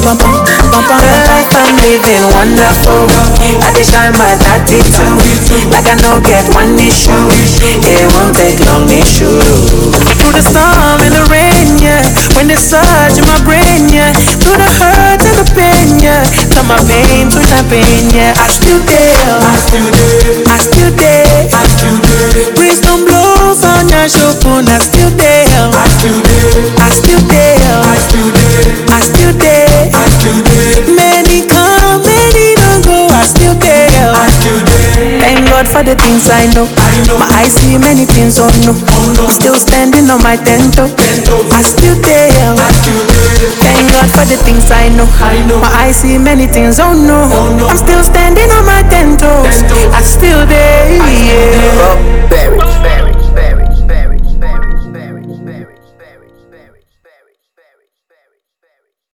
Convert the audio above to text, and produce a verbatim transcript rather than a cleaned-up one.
bum, bum, bum, bum. The life I'm living wonderful. I dey shine my attitude, like I no get one issue. It won't take long issue. Through the storm and the rain, yeah. When they surge in my brain, yeah. Through the hurt and the pain, yeah. Turn my pain to champagne, yeah. I still there, I still there, I still there. I still there, Wisdom blows on your shopun, I still there, I still there, I still there, I still there, I still there. I still there, Many come, many don't go, I still there. I still there. Thank God for the things I know. My eyes see many things, oh no. Still standing on my ten toe. I still there. Thank God for the things I know. My eyes see many things, oh no. I'm still standing on my ten toes. I still there. Yeah.